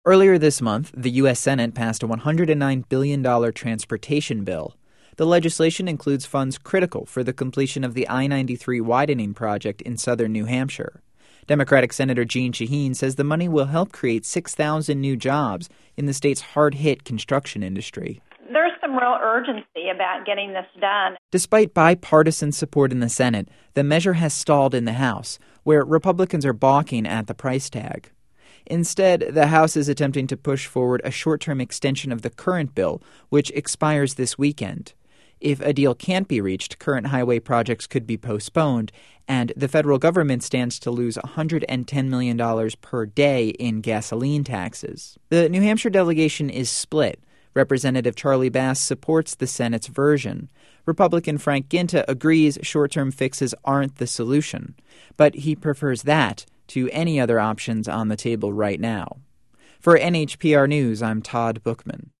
Earlier this month, the U.S. Senate passed a $109 billion transportation bill. The legislation includes funds critical for the completion of the I-93 widening project in southern New Hampshire. Democratic Senator Jeanne Shaheen says the money will help create 6,000 new jobs in the state's hard-hit construction industry. There's some real urgency about getting this done. Despite bipartisan support in the Senate, the measure has stalled in the House, where Republicans are balking at the price tag. Instead, the House is attempting to push forward a short-term extension of the current bill, which expires this weekend. If a deal can't be reached, current highway projects could be postponed, and the federal government stands to lose $110 million per day in gasoline taxes. The New Hampshire delegation is split. Representative Charlie Bass supports the Senate's version. Republican Frank Ginta agrees short-term fixes aren't the solution, but he prefers that to any other options on the table right now. For NHPR News, I'm Todd Bookman.